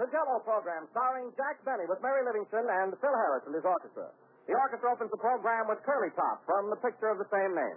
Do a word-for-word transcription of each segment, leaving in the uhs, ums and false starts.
The Jell-O program starring Jack Benny with Mary Livingston and Phil Harris and his orchestra. The orchestra opens the program with Curly Top from the picture of the same name.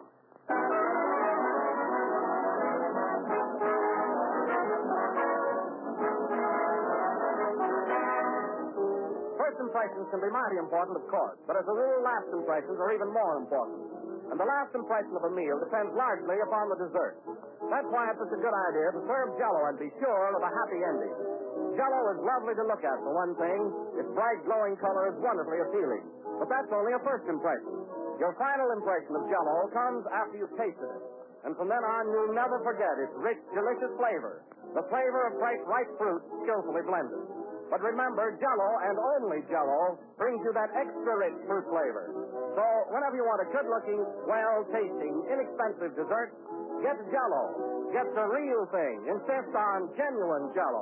First impressions can be mighty important, of course, but as a rule, last impressions are even more important. And the last impression of a meal depends largely upon the dessert. That's why it's such a good idea to serve Jell-O and be sure of a happy ending. Jell-O is lovely to look at, for one thing. Its bright, glowing color is wonderfully appealing. But that's only a first impression. Your final impression of Jell-O comes after you've tasted it. And from then on, you'll never forget its rich, delicious flavor. The flavor of fresh, ripe fruit skillfully blended. But remember, Jell-O and only Jell-O brings you that extra rich fruit flavor. So whenever you want a good-looking, well-tasting, inexpensive dessert, get Jell-O. Get the real thing. Insist on genuine Jell-O.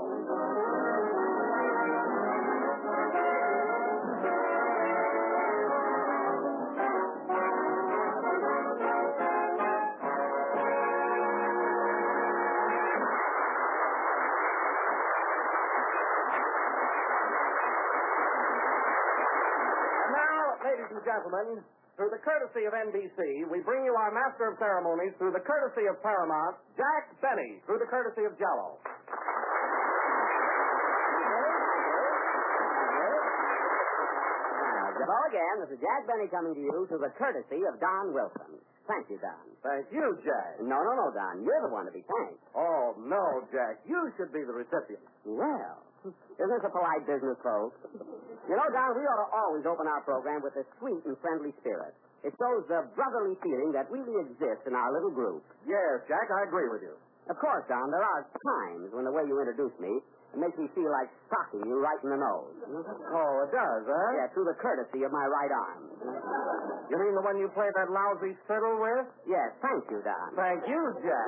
Ladies and gentlemen, through the courtesy of N B C, we bring you our master of ceremonies through the courtesy of Paramount, Jack Benny, through the courtesy of Jell-O. Hello again. This is Jack Benny coming to you through the courtesy of Don Wilson. Thank you, Don. Thank you, Jack. No, no, no, Don. You're the one to be thanked. Oh, no, Jack. You should be the recipient. Well, isn't this a polite business, folks? You know, Don, we ought to always open our program with a sweet and friendly spirit. It shows the brotherly feeling that really exists in our little group. Yes, Jack, I agree with you. Of course, Don, there are times when the way you introduce me, it makes me feel like socking you right in the nose. Oh, it does, huh? Yeah, through the courtesy of my right arm. You mean the one you play that lousy fiddle with? Yes, thank you, Don. Thank you, Jack.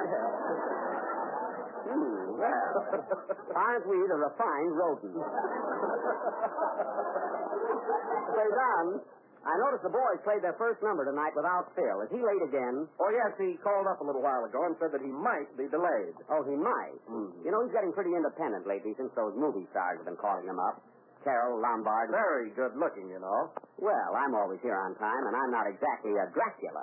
Hmm, well, aren't we the refined rodents? Say, Don, I noticed the boys played their first number tonight without Phil. Is he late again? Oh, yes, he called up a little while ago and said that he might be delayed. Oh, he might? Mm. You know, he's getting pretty independent lately since those movie stars have been calling him up. Carol, Lombard. Very good looking, you know. Well, I'm always here on time, and I'm not exactly a Dracula.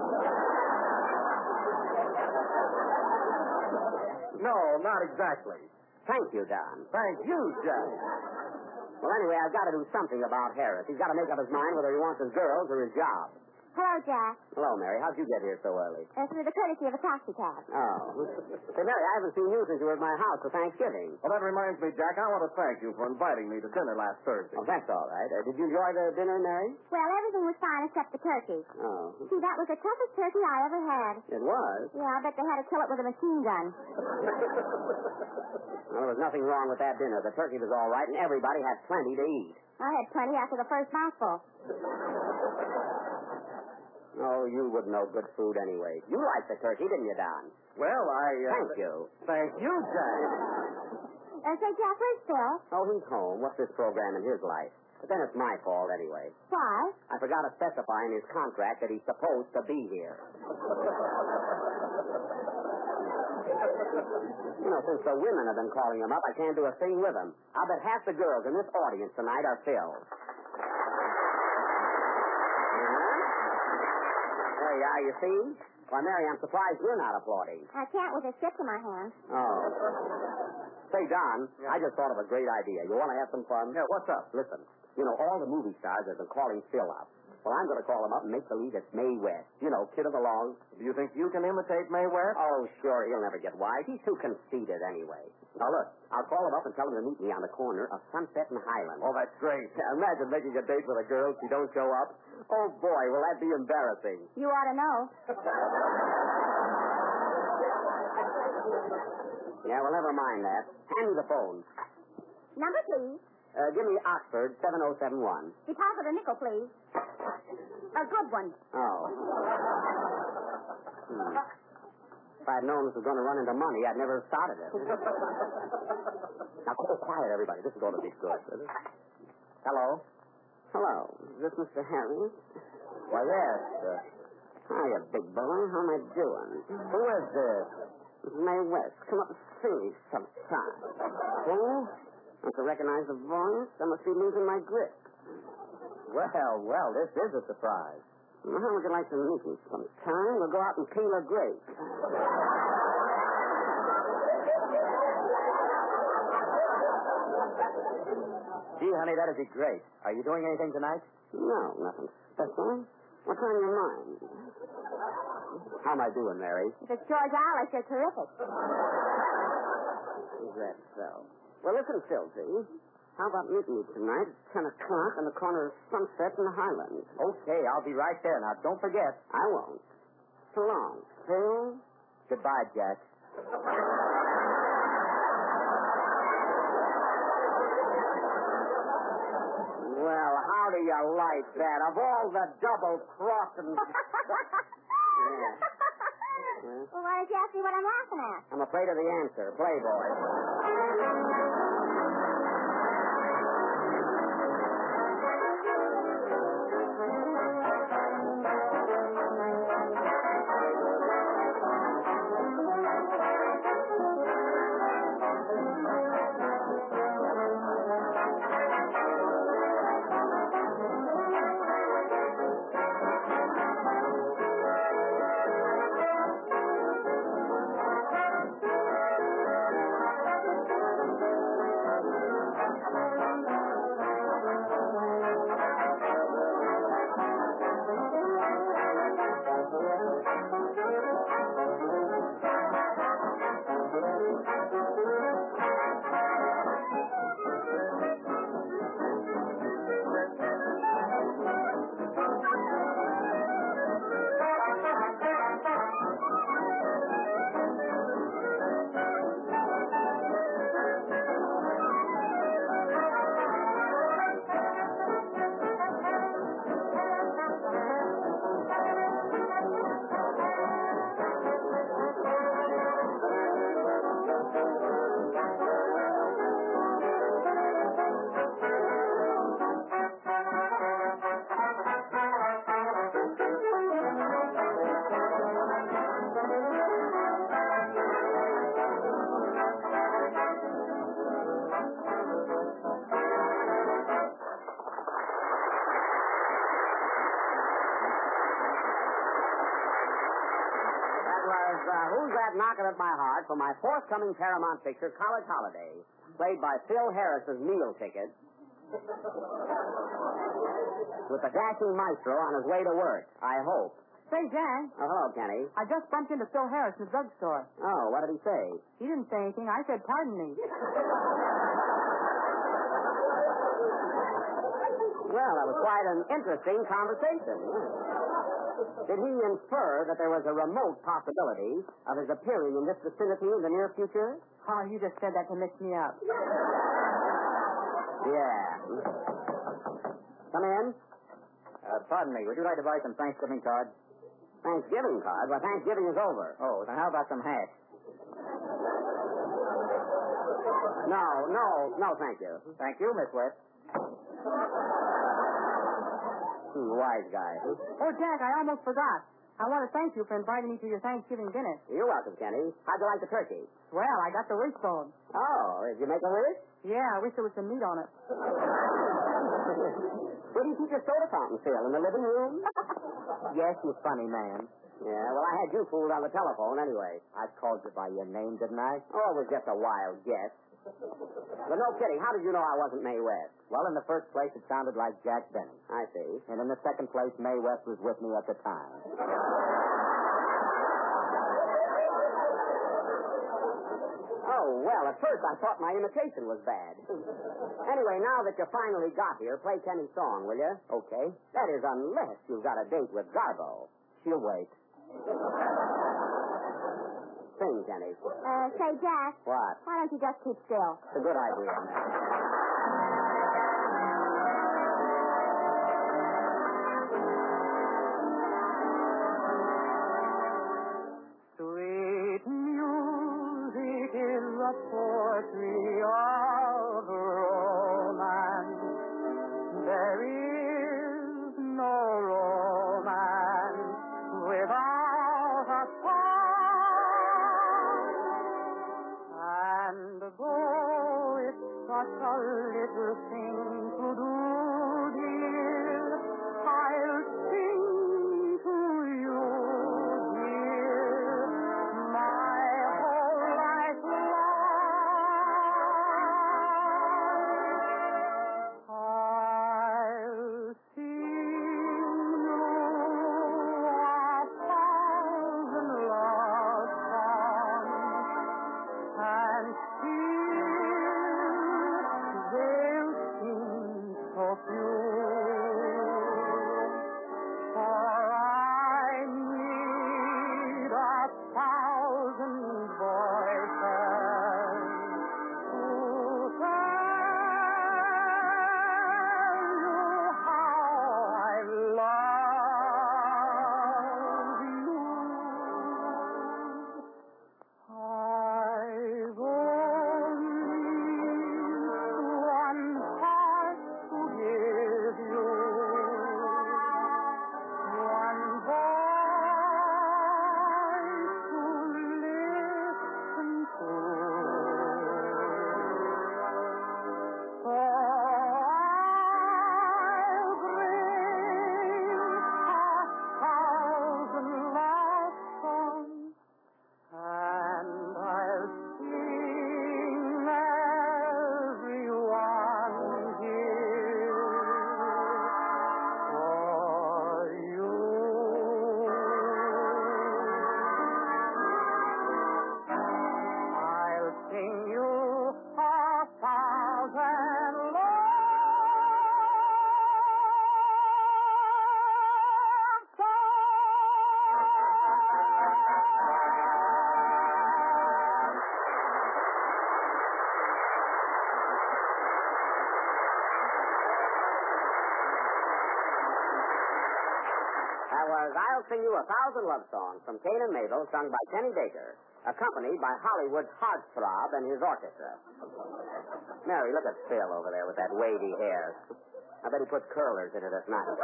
No, not exactly. Thank you, Don. Thank you, Jack. Well, anyway, I've got to do something about Harris. He's got to make up his mind whether he wants his girls or his job. Hello, Jack. Hello, Mary. How'd you get here so early? Uh, through the courtesy of a taxi cab. Oh. Say, Mary, I haven't seen you since you were at my house for Thanksgiving. Well, that reminds me, Jack, I want to thank you for inviting me to dinner last Thursday. Oh, that's all right. Uh, did you enjoy the dinner, Mary? Well, everything was fine except the turkey. Oh. See, that was the toughest turkey I ever had. It was? Yeah, I bet they had to kill it with a machine gun. Well, there was nothing wrong with that dinner. The turkey was all right, and everybody had plenty to eat. I had plenty after the first mouthful. Oh, you would know good food anyway. You liked the turkey, didn't you, Don? Well, I... Uh, Thank you. Thank you, Jack. Uh, say, Jack, where's Phil? Oh, he's home. What's this program in his life? But then it's my fault anyway. Why? I forgot to specify in his contract that he's supposed to be here. You know, since the women have been calling him up, I can't do a thing with him. I'll bet half the girls in this audience tonight are Phil's. There you are, you see? Why, Mary, I'm surprised you're not applauding. I can't with a stick in my hand. Oh. Say, Don, yeah. I just thought of a great idea. You want to have some fun? Yeah, what's up? Listen, you know, all the movie stars have been calling Phil up. Well, I'm going to call him up and make believe it's Mae West. You know, kid of the long. Do you think you can imitate Mae West? Oh, sure. He'll never get wise. He's too conceited anyway. Now, look, I'll call him up and tell him to meet me on the corner of Sunset and Highland. Oh, that's great. Imagine making a date with a girl if she don't show up. Oh, boy, will that be embarrassing. You ought to know. Yeah, well, never mind that. Hand me the phone. Number, please. Uh, give me Oxford, seven oh seven one. Deposit a nickel, please. A good one. Oh. Hmm. If I'd known this was going to run into money, I'd never have started it. Now, oh, quiet, everybody. This is going to be good. Hello? Hello. Is this Mister Harris? Why, yes. Uh, Hiya, big boy. How am I doing? who is this? This is Mae West. Come up and see me sometime. Who? Don't you recognize the voice? I must be losing my grip. Well, well, this is a surprise. Well, how would you like to meet me sometime? We'll go out and peel a grape. Gee, honey, that'd be great. Are you doing anything tonight? No, nothing special. What's on your mind? How am I doing, Mary? If it's George Alice, you're terrific. Is that so? Well, listen, Silsey. How about meeting me tonight at ten o'clock on the corner of Sunset and Highland? Okay, I'll be right there. Now, don't forget. I won't. So long. Phil? Goodbye, Jack. Well, how do you like that? Of all the double crossing. Yeah. Yeah. Well, why don't you ask me what I'm laughing at? I'm afraid of the answer. Playboy. Who's That Knockin' at My Heart for my forthcoming Paramount picture, College Holiday, played by Phil Harris's meal ticket, with the dashing maestro on his way to work, I hope. Say, Jack. Oh, hello, Kenny. I just bumped into Phil Harris in the drugstore. Oh, what did he say? He didn't say anything. I said, pardon me. Well, that was quite an interesting conversation. Did he infer that there was a remote possibility of his appearing in this vicinity in the near future? Oh, you just said that to mix me up. Yeah. Come in. Uh, pardon me. Would you like to buy some Thanksgiving cards? Thanksgiving card? Well, Thanksgiving is over. Oh, then how about some hash? No, no, no, thank you. Thank you, Miss West. Hmm, wise guy. Oh, Jack, I almost forgot. I want to thank you for inviting me to your Thanksgiving dinner. You're welcome, Kenny. How'd you like the turkey? Well, I got the wishbone. Oh, did you make a wish? Yeah, I wish there was some meat on it. Where do you keep your soda fountain, Phil? In the living room? Yes, you funny man. Yeah, well, I had you fooled on the telephone anyway. I called you by your name, didn't I? Oh, it was just a wild guess. But no kidding, how did you know I wasn't Mae West? Well, in the first place, it sounded like Jack Benny. I see. And in the second place, Mae West was with me at the time. Oh, well, at first I thought my imitation was bad. Anyway, now that you finally got here, play Kenny's song, will you? Okay. That is, unless you've got a date with Garbo. She'll wait. Sing, Kenny. Uh, say, Jack. What? Why don't you just keep still? It's a good idea, man. Sweet music is the poetry of romance. There is no romance without a song. And though it's just a little thing to do, dear. I'll sing to you, dear, my whole life long. I'll sing you a thousand love songs, and still they'll seem so few. For I need a thousand voices to tell you how I love you. I've only one heart to give you, one voice to listen to. So I'll bring a thousand love songs, and I'll sing everyone here for you. I'll sing you a thousand love songs. That was I'll Sing You a Thousand Love Songs from Cain and Mabel, sung by Kenny Baker, accompanied by Hollywood's heartthrob and his orchestra. Mary, look at Phil over there with that wavy hair. I bet he puts curlers in it at night.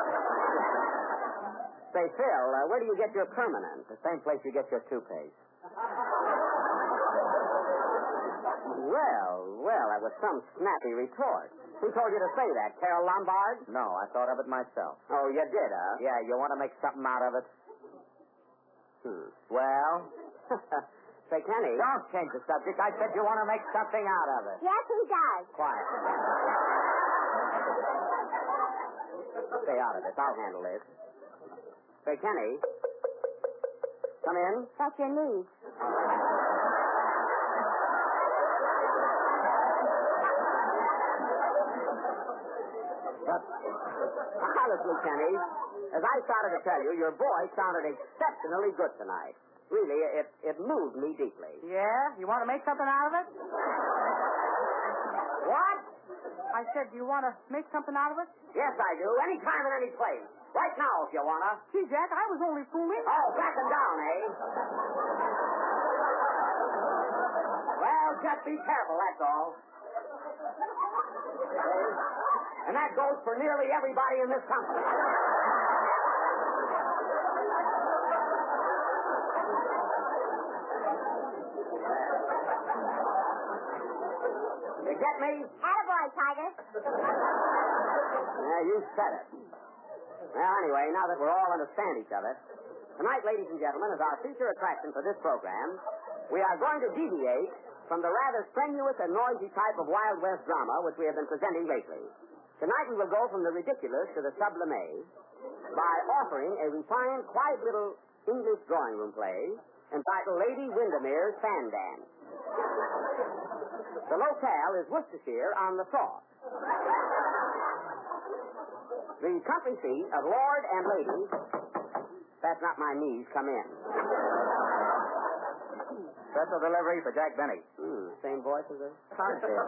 Say, Phil, uh, where do you get your permanent? The same place you get your toothpaste. Well, well, that was some snappy retort. Who told you to say that? Carol Lombard? No, I thought of it myself. Oh, you did, huh? Yeah, you want to make something out of it? Hmm. Well, say, Kenny. Don't change the subject. I said you want to make something out of it. Yes, he does. Quiet. Stay out of this. I'll handle this. Say, Kenny. Come in. That's your needs. But, honestly, Kenny, as I started to tell you, your voice sounded exceptionally good tonight. Really, it, it moved me deeply. Yeah? You want to make something out of it? What? I said, do you want to make something out of it? Yes, I do. Any time and any place. Right now, if you want to. Gee, Jack, I was only fooling. Oh, back and down, eh? Well, just be careful, that's all. And that goes for nearly everybody in this company. You get me? Attaboy, Tiger. Yeah, you said it. Well, anyway, now that we're all understand each other, tonight, ladies and gentlemen, as our feature attraction for this program, we are going to deviate from the rather strenuous and noisy type of Wild West drama which we have been presenting lately. Tonight we will go from the ridiculous to the sublime by offering a refined, quiet little English drawing room play entitled Lady Windermere's Fan Dance. The locale is Worcestershire on the Thought. The country seat of Lord and Lady, that's not my knees, come in. Special delivery for Jack Benny. Hmm, same voice as a cardboard.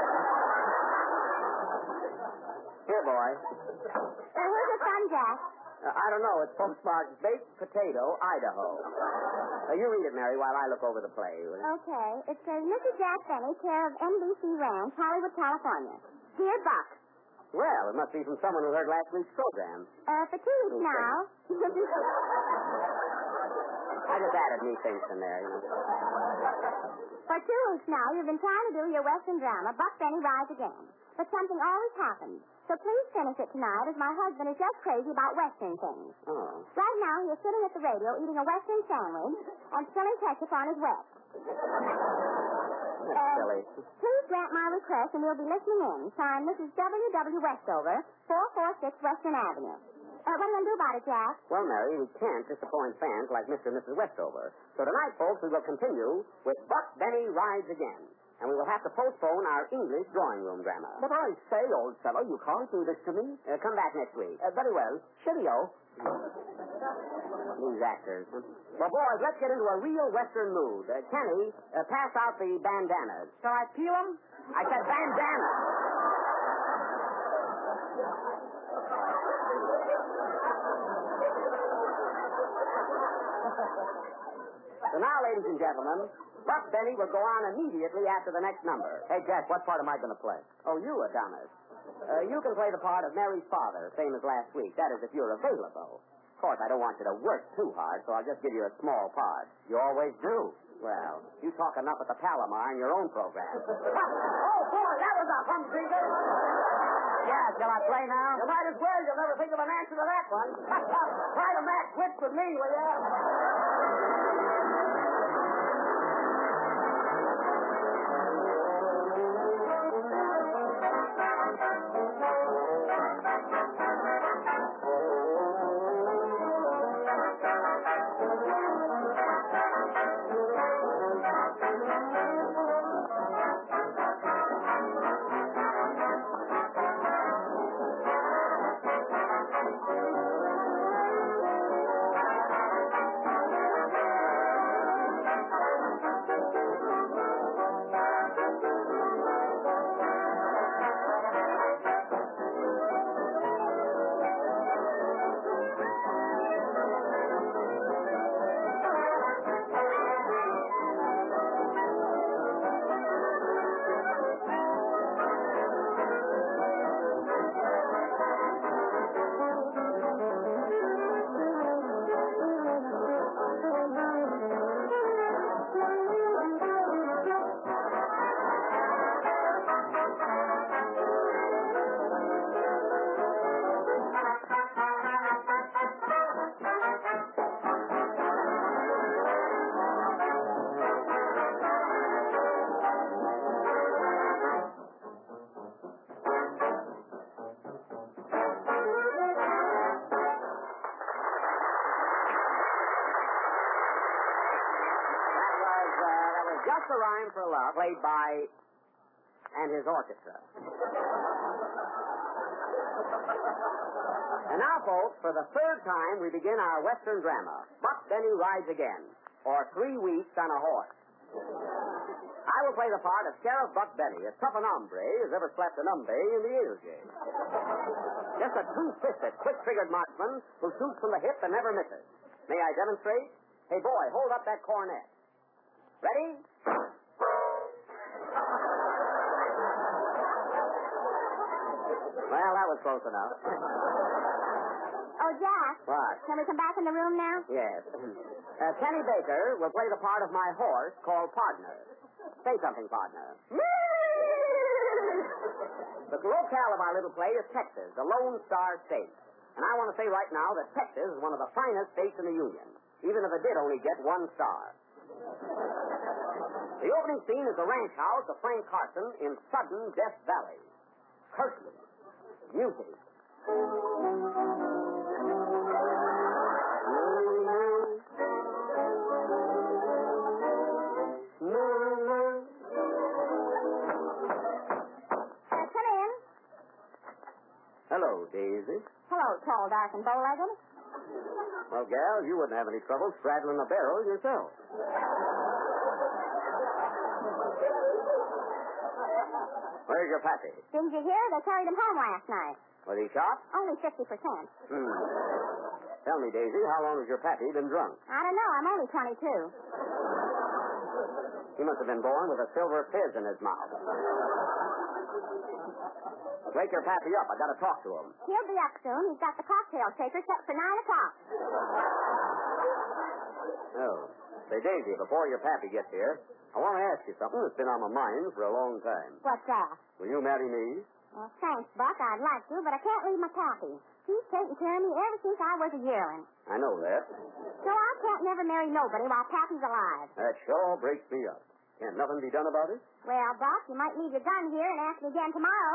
Here, boy. Uh, where's your son, Jack? Uh, I don't know. It's postmarked Baked Potato, Idaho. Uh, you read it, Mary, while I look over the play. will you? Okay. It says, Missus Jack Benny, care of N B C Ranch, Hollywood, California. Dear Buck. Well, it must be from someone who heard last week's program. Uh, for two weeks Okay. now. I just added me things in there, you know. For two weeks now, you've been trying to do your Western drama, Buck Benny Rides Again. But something always happens. So please finish it tonight, as my husband is just crazy about Western things. Oh. Right now, he is sitting at the radio eating a Western sandwich and spilling ketchup on his wet. That's Uh, silly. Please grant my request, and we'll be listening in. Signed, Missus W W. Westover, four forty-six Western Avenue. Uh, what are you going to do about it, Jack? Well, Mary, we can't disappoint fans like Mister and Missus Westover. So tonight, folks, we will continue with Buck Benny Rides Again. And we will have to postpone our English drawing room drama. But I say, old fellow, you can't do this to me. Uh, come back next week. Uh, very well. Cheerio. These actors. Well, boys, let's get into a real Western mood. Uh, Kenny, uh, pass out the bandanas. Shall I peel them? I said bandanas. So now, ladies and gentlemen, Buck Benny will go on immediately after the next number. Hey, Jack, what part am I going to play? Oh, you, Adonis. Uh, you can play the part of Mary's father, same as last week. That is, if you're available. Of course, I don't want you to work too hard, so I'll just give you a small part. You always do. Well, you talk enough at the Palomar in your own program. Oh, boy, that was a humdinger. Yeah, shall I play now? You might as well. You'll never think of an answer to that one. Try to match wits with me, will you? Just a Rhyme for Love, played by and his orchestra. And now, folks, for the third time, we begin our Western drama, Buck Benny Rides Again, or Three Weeks on a Horse. I will play the part of Sheriff Buck Benny, as tough an hombre as ever slept an umbe in the Ailgate. Just a two-fisted, quick-triggered marksman who shoots from the hip and never misses. May I demonstrate? Hey, boy, hold up that cornet. Ready? Well, that was close enough. Oh, Jack. What? Can we come back in the room now? Yes. Uh, Kenny Baker will play the part of my horse called Pardner. Say something, Pardner. The locale of our little play is Texas, the Lone Star State. And I want to say right now that Texas is one of the finest states in the Union, even if it did only get one star. The opening scene is the ranch house of Frank Carson in sudden Death Valley. Curtain. Music. Uh, come in. Hello, Daisy. Hello, tall, dark, and bow-legged. Well, gal, you wouldn't have any trouble straddling a barrel yourself. Where's your pappy? Didn't you hear? They carried him home last night. Was he shot? Only fifty percent. Hmm. Tell me, Daisy, how long has your pappy been drunk? I don't know. I'm only twenty-two. He must have been born with a silver fizz in his mouth. Wake your pappy up. I got to talk to him. He'll be up soon. He's got the cocktail shaker set for nine o'clock. Oh. Say, Daisy, before your pappy gets here, I want to ask you something that's been on my mind for a long time. What's that? Will you marry me? Well, thanks, Buck. I'd like to, but I can't leave my pappy. He's taken care of me ever since I was a yearling. I know that. So I can't never marry nobody while pappy's alive. That sure breaks me up. Can't nothing be done about it? Well, Buck, you might leave your gun here and ask me again tomorrow.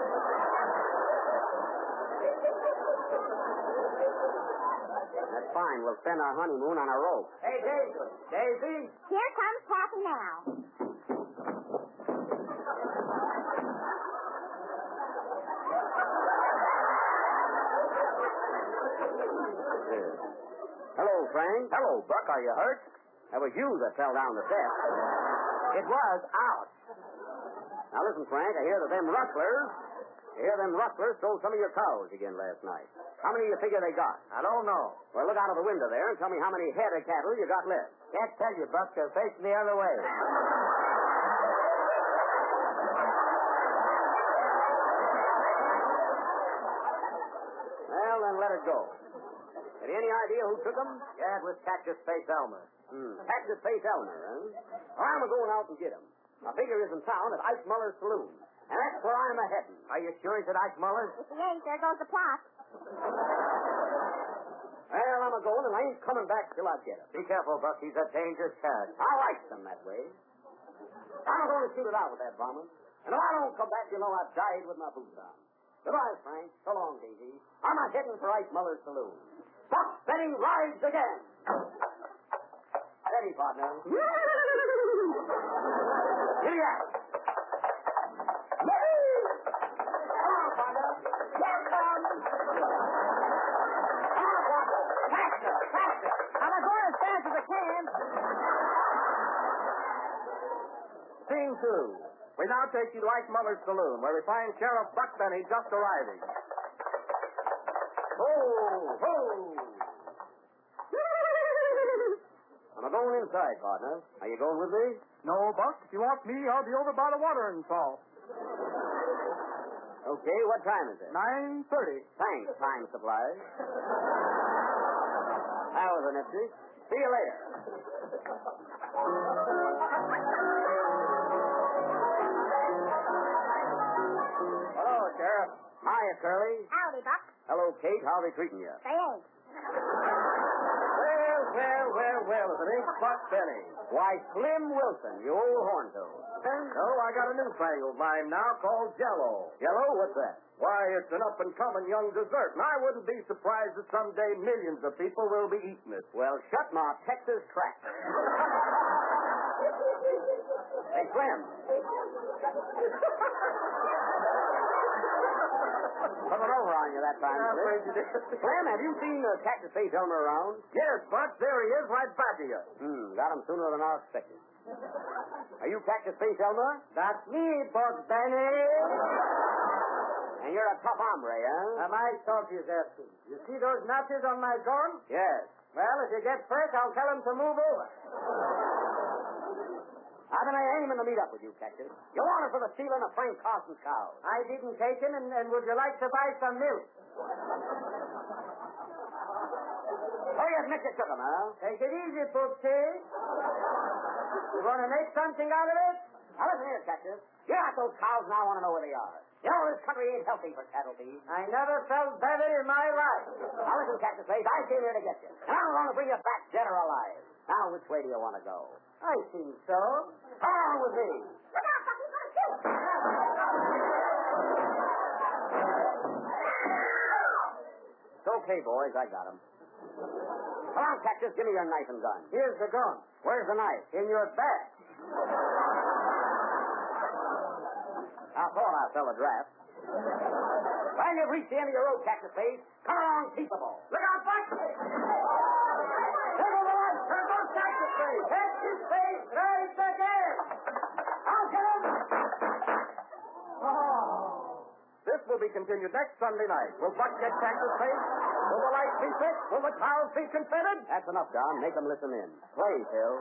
That's fine. We'll spend our honeymoon on a rope. Hey, Daisy. Daisy? Here comes Pappy now. Yeah. Hello, Frank. Hello, Buck. Are you hurt? That was you that fell down the steps. It was. Ouch. Now, listen, Frank, I hear that them rustlers, I hear them rustlers stole some of your cows again last night. How many do you figure they got? I don't know. Well, look out of the window there and tell me how many head of cattle you got left. Can't tell you, Buck. They're facing the other way. Well, then let it go. Have you any idea who took them? Yeah, it was Cactus Face Elmer. Hmm. Cactus Face Elmer, huh? Well, I'm going out and get him. My figure is in town at Ike Muller's saloon. And that's where I'm a-heading. Are you sure he's at Ike Muller's? If he ain't, there goes the plot. Well, I'm a-going, and I ain't coming back till I get him. Be careful, Buck. He's a dangerous cat. I like them that way. I'm going to shoot it out with that bomber. And if I don't come back, you know I've died with my boots on. Goodbye, Frank. So long, Daisy. I'm a-heading for Ike Muller's saloon. Buck Benny rides again. Steady, partner. Give me that. Come on, partner. Here comes. Come on, partner. Faster, faster. I'm going as fast as I can. Scene two. We now take you to Ike Muller's saloon, where we find Sheriff Buck Benny just arriving. Ho, ho. I'm going inside, partner. Are you going with me? No, Buck. If you want me, I'll be over by the watering trough. Okay, what time is it? Nine thirty. Thanks, Time Supply. That was a nifty. See you later. Hello, Sheriff. Hiya, Curly. Howdy, Buck. Hello, Kate. How are they treating you? They ain't. Well, well, well, well, if it ain't Buck Benny. Why, Slim Wilson, you old horn toad. No, I got a newfangled line now called Jello. Yellow? What's that? Why, it's an up-and-coming young dessert, and I wouldn't be surprised if someday millions of people will be eating it. Well, shut my Texas trap. Hey, Slim. Coming over on you that time. I'm afraid you did. Slim, have you seen uh, Cactus Face Elmer around? Yes, Buck, there he is, right back of you. Hmm, got him sooner than I expected. Are you Cactus Face Elmer? That's me, Buck Benny. And you're a tough hombre, huh? Am I talking you, Zepsi? You see those notches on my gun? Yes. Well, if you get fresh, I'll tell him to move over. I've been aiming to meet up with you, Cactus. You wanted for the stealing of Frank Carson's cows. I didn't take him, and, and would you like to buy some milk? Oh, you admit you took him, huh? Take it easy, Poopsie. You want to make something out of it? Now, listen here, Cactus. You got those cows, and I want to know where they are. You know this country ain't healthy for cattle thieves. I never felt better in my life. Now, listen, Cactus Face, I came here to get you. And I'm going to bring you back dead or alive. Now, which way do you want to go? I think so. Come on with me. Look out, Buck. He's going to shoot. It's okay, boys. I got him. Come on, Cactus. Give me your knife and gun. Here's the gun. Where's the knife? In your bag. I thought I fell a draft. Well, you've reached the end of your road, Cactus Face. Come along, peaceable. Look out, Buck! There go the light. There goes Cactus Face. Cactus Face, right again. I'll get him. Oh. This will be continued next Sunday night. Will Buck get Cactus Face? Will the lights be fixed? Will the cows be confitted? That's enough, Don. Make them listen in. Play, Phil.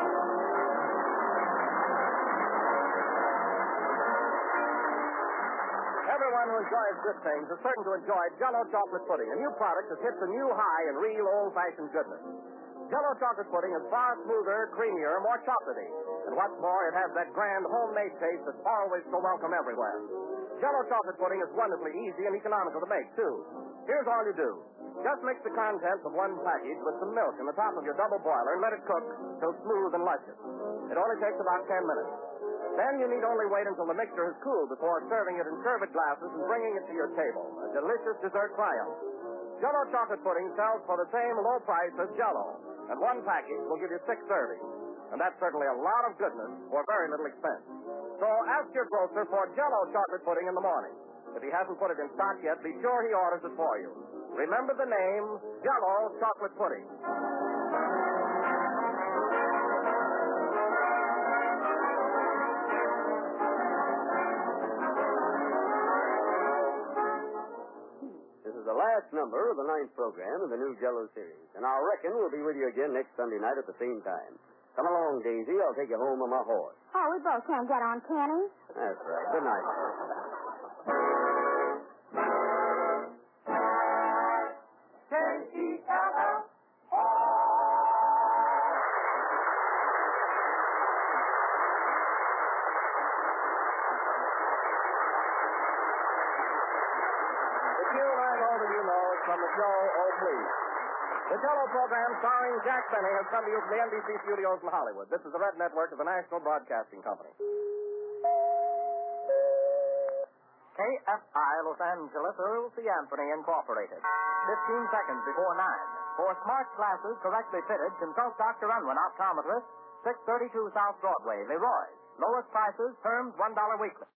Everyone who enjoys good things is certain to enjoy Jell-O chocolate pudding, a new product that hits a new high in real old-fashioned goodness. Jell-O chocolate pudding is far smoother, creamier, more chocolatey. And what's more, it has that grand homemade taste that's always so welcome everywhere. Jell-O chocolate pudding is wonderfully easy and economical to make, too. Here's all you do. Just mix the contents of one package with some milk in the top of your double boiler and let it cook till smooth and luscious. It only takes about ten minutes. Then you need only wait until the mixture has cooled before serving it in sherbet glasses and bringing it to your table. A delicious dessert triumph. Jell-O chocolate pudding sells for the same low price as Jell-O, and one package will give you six servings. And that's certainly a lot of goodness for very little expense. So ask your grocer for Jell-O chocolate pudding in the morning. If he hasn't put it in stock yet, be sure he orders it for you. Remember the name, Jell-O chocolate pudding. This is the last number of the ninth program of the new Jell-O series, and I reckon we'll be with you again next Sunday night at the same time. Come along, Daisy. I'll take you home on my horse. Oh, we both can't get on, can we? That's right. Good night. From the show, Oh Please. The Jell-O program starring Jack Benny has come to you from the N B C studios in Hollywood. This is the Red Network of the National Broadcasting Company. K F I Los Angeles, Earl C. Anthony Incorporated. Fifteen seconds before nine. For smart glasses correctly fitted, consult Doctor Unwin, optometrist, six thirty-two South Broadway, Leroy. Lowest prices, terms one dollar weekly.